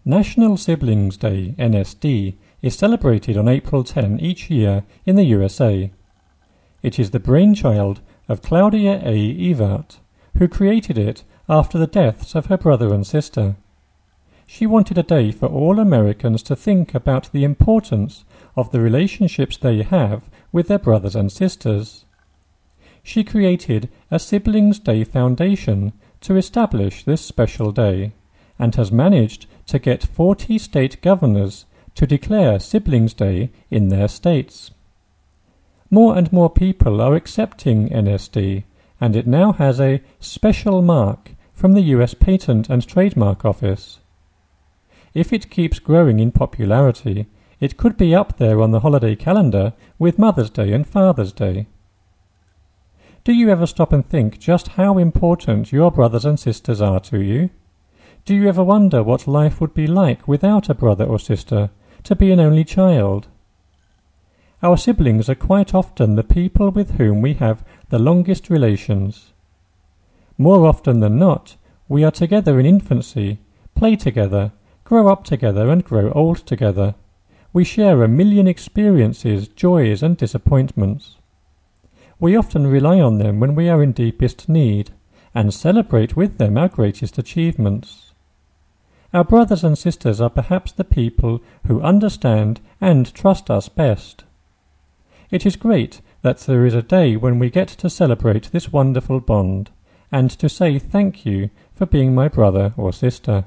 National Siblings Day, NSD, is celebrated on April 10 each year in the USA. It is the brainchild of Claudia A. Ewart, who created it after the deaths of her brother and sister. She wanted a day for all Americans to think about the importance of the relationships they have with their brothers and sisters. She created a Siblings Day Foundation to establish this special day, and has managed to get 40 state governors to declare Siblings Day in their states. More and more people are accepting NSD, and it now has a special mark from the US Patent and Trademark Office. If it keeps growing in popularity, it could be up there on the holiday calendar with Mother's Day and Father's Day. Do you ever stop and think just how important your brothers and sisters are to you? Do you ever wonder what life would be like without a brother or sister, to be an only child? Our siblings are quite often the people with whom we have the longest relations. More often than not, we are together in infancy, play together, grow up together and grow old together. We share a million experiences, joys and disappointments. We often rely on them when we are in deepest need, and celebrate with them our greatest achievements. Our brothers and sisters are perhaps the people who understand and trust us best. It is great that there is a day when we get to celebrate this wonderful bond, and to say thank you for being my brother or sister.